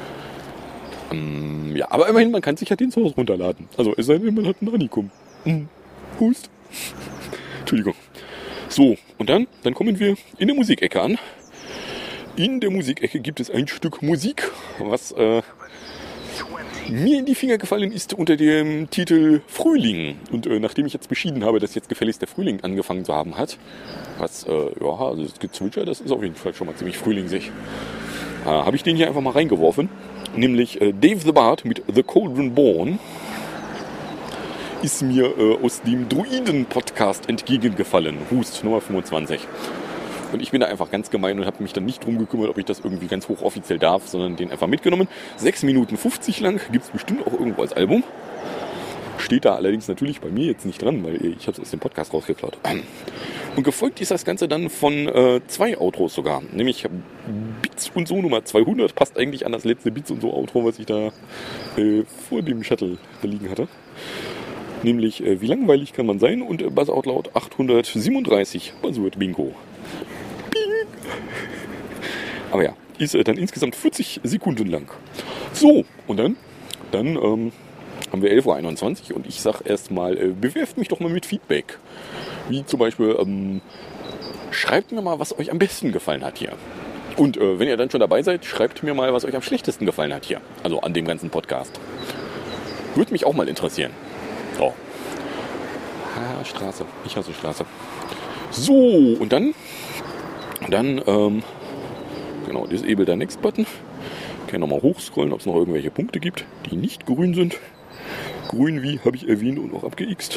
Ähm, ja, aber immerhin, man kann sich ja den Source runterladen. Also es sei denn, man hat einen Honeycomb. Hm. Hust. Entschuldigung. So, und dann, dann kommen wir in der Musikecke an. In der Musikecke gibt es ein Stück Musik, was äh, mir in die Finger gefallen ist unter dem Titel Frühling. Und äh, nachdem ich jetzt beschieden habe, dass jetzt gefälligst der Frühling angefangen zu haben hat, was, äh, ja, also das Gezwitscher, das ist auf jeden Fall schon mal ziemlich frühlingsig, äh, habe ich den hier einfach mal reingeworfen. Nämlich äh, Dave the Bard mit The Cauldron Born. Ist mir äh, aus dem Druiden-Podcast entgegengefallen. Hust, Nummer fünfundzwanzig. Und ich bin da einfach ganz gemein und habe mich dann nicht drum gekümmert, ob ich das irgendwie ganz hochoffiziell darf, sondern den einfach mitgenommen. sechs Minuten fünfzig lang, gibt es bestimmt auch irgendwo als Album. Steht da allerdings natürlich bei mir jetzt nicht dran, weil ich habe es aus dem Podcast rausgeklaut. Und gefolgt ist das Ganze dann von äh, zwei Outros sogar. Nämlich Bits und so Nummer zweihundert, passt eigentlich an das letzte Bits und so Outro, was ich da äh, vor dem Shuttle da liegen hatte. Nämlich, äh, wie langweilig kann man sein? Und äh, Buzz Out Loud achthundertsiebenunddreißig, Buzzword Bingo. Bing. Aber ja, ist äh, dann insgesamt vierzig Sekunden lang. So, und dann, dann ähm, haben wir elf Uhr einundzwanzig und ich sag erstmal, äh, bewerft mich doch mal mit Feedback. Wie zum Beispiel, ähm, schreibt mir mal, was euch am besten gefallen hat hier. Und äh, wenn ihr dann schon dabei seid, schreibt mir mal, was euch am schlechtesten gefallen hat hier. Also an dem ganzen Podcast. Würde mich auch mal interessieren. Oh. Ah, Straße. Ich hasse Straße. So, und dann, dann, ähm, genau, disable der Next-Button. Ich kann nochmal hochscrollen, ob es noch irgendwelche Punkte gibt, die nicht grün sind. Grün wie, habe ich erwähnt und auch abgeixt.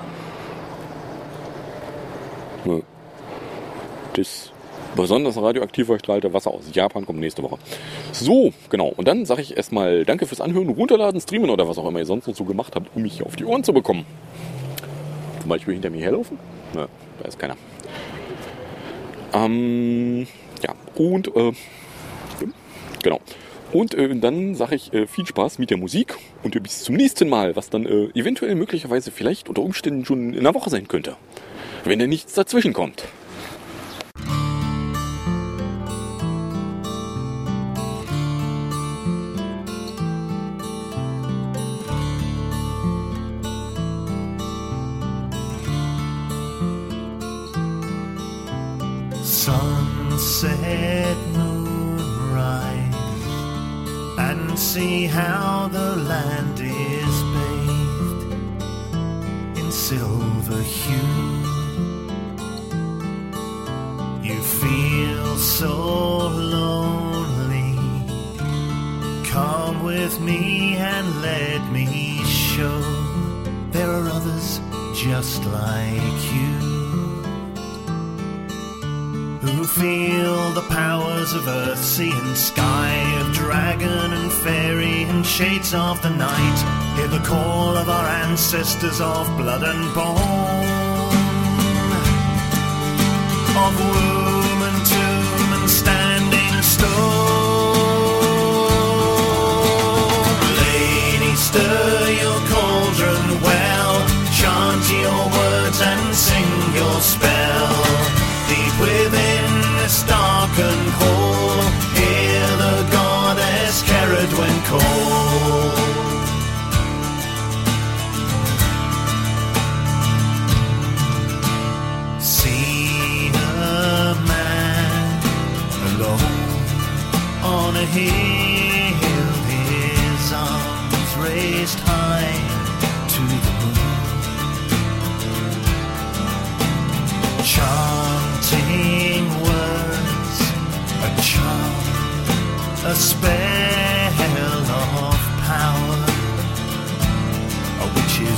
Das besonders radioaktiv verstrahlte Wasser aus Japan kommt nächste Woche. So, genau. Und dann sage ich erstmal danke fürs Anhören, runterladen, streamen oder was auch immer ihr sonst noch so gemacht habt, um mich hier auf die Ohren zu bekommen. Zum Beispiel hinter mir herlaufen? Ne, da ist keiner. Ähm, ja, und, äh, genau. Und äh, dann sage ich äh, viel Spaß mit der Musik und äh, bis zum nächsten Mal, was dann äh, eventuell möglicherweise vielleicht unter Umständen schon in einer Woche sein könnte. Wenn da nichts dazwischen kommt. Sunset, moonrise, and see how the land is bathed in silver hue. You feel so lonely. Come with me and let me show there are others just like you, who feel the powers of earth, sea and sky, of dragon and fairy and shades of the night. Hear the call of our ancestors of blood and bone, of womb and tomb and standing stone. Lady, stir your cauldron well, chant your words and sing your spell. Deep within this darkened hall, hear the goddess Ceridwen call. See her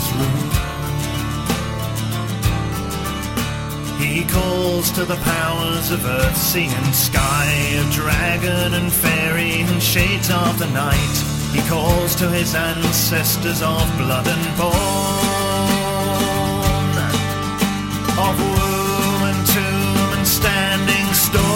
his room. He calls to the powers of earth, sea and sky, of dragon and fairy and shades of the night. He calls to his ancestors of blood and bone, of womb and tomb and standing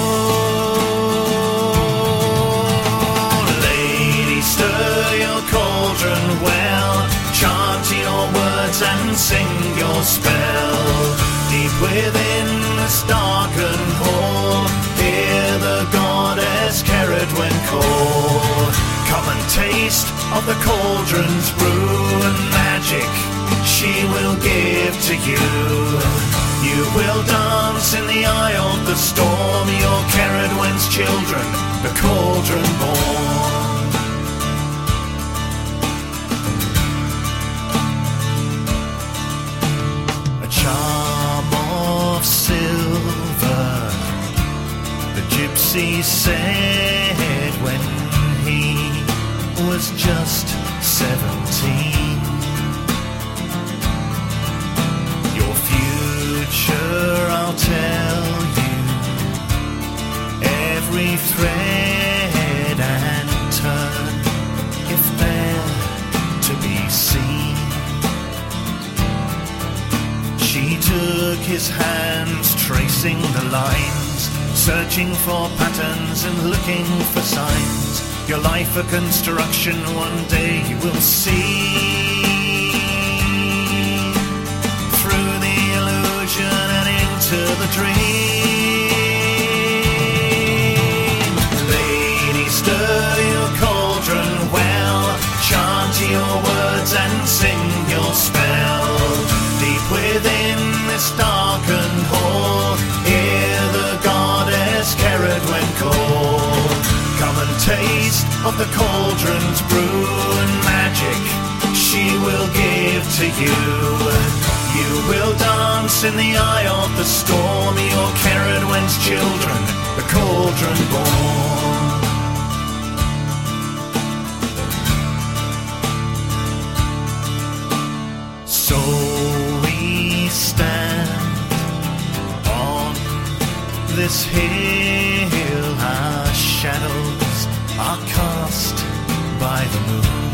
stone. Lady, stir your cauldron well, chant your words and sing your spell. Deep within this darkened hall, hear the goddess Ceridwen call. Come and taste of the cauldron's brew and magic she will give to you. You will dance in the eye of the storm, your Ceridwen's children, the cauldron born. A charm of silver, the gypsy said when he was just seventeen. Your future I'll tell you, every thread and turn, if they're to be seen. She took his hands, tracing the lines, searching for patterns and looking for signs. Your life a construction, one day you will see. Through the illusion and into the dream. Lady, stir your cauldron well, chant your words and sing your spell. Deep within this darkened hall, hear the goddess Ceridwen call. Come and taste of the cauldron's brew and magic she will give to you. You will dance in the eye of the storm, your Ceridwen's children, the cauldron born. So we stand on this hill, our shadows are cast by the moon,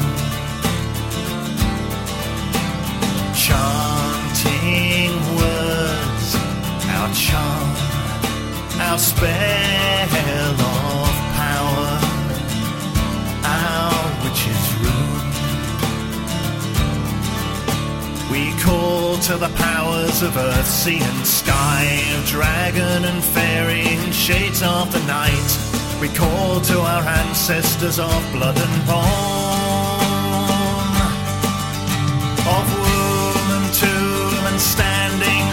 chanting words, our charm, our spell of power, our witch's rune. We call to the powers of earth, sea and sky, of dragon and fairy and shades of the night. We call to our ancestors of blood and bone, of womb and tomb and standing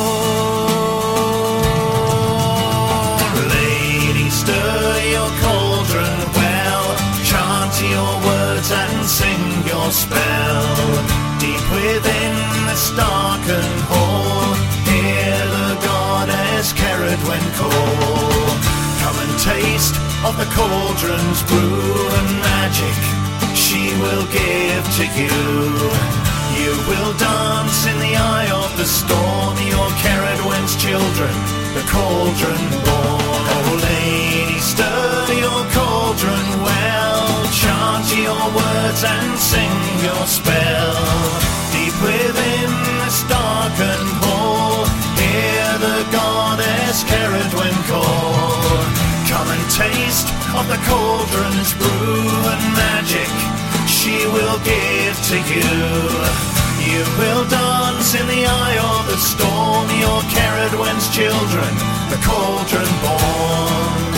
stone. Lady, stir your cauldron well, chant your words and sing your spell. Deep within this darkened hall, hear the goddess Ceridwen call. Come and taste of the cauldron's brew and magic she will give to you. You will dance in the eye of the storm, your Ceridwen's children, the cauldron born. Oh lady, stir your cauldron well, chant your words and sing your spell. Deep within this darkened hall, hear the goddess Ceridwen call. Come and taste of the cauldron's brew and magic she will give to you. You will dance in the eye of the storm, your Ceridwen's children, the cauldron born.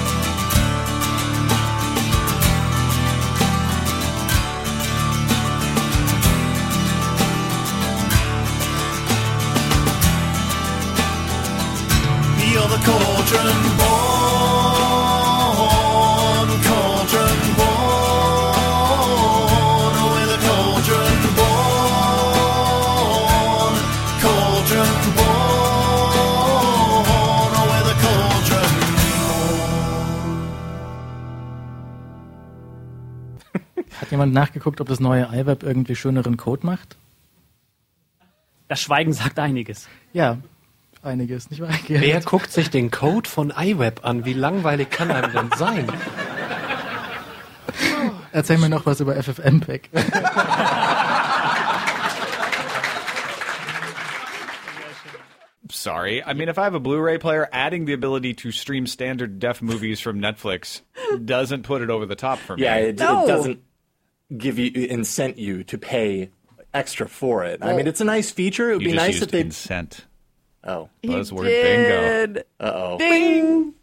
You're the cauldron born, cauldron born, with a cauldron born, cauldron born, with a cauldron born. Hat jemand nachgeguckt, ob das neue iWeb irgendwie schöneren Code macht? Das Schweigen sagt einiges. Ja, einiges, nicht wahr? Wer guckt sich den Code von iWeb an? Wie langweilig kann einem denn sein? Erzähl mir noch was über F F mpeg. Sorry. I mean, if I have a Blu-ray player, adding the ability to stream standard def movies from Netflix doesn't put it over the top for me. Yeah, it, No. it doesn't give you incent you to pay extra for it. I mean, it's a nice feature. It would You be just nice used if they. incent. Oh, He Buzzword bingo. did. uh oh. Ding.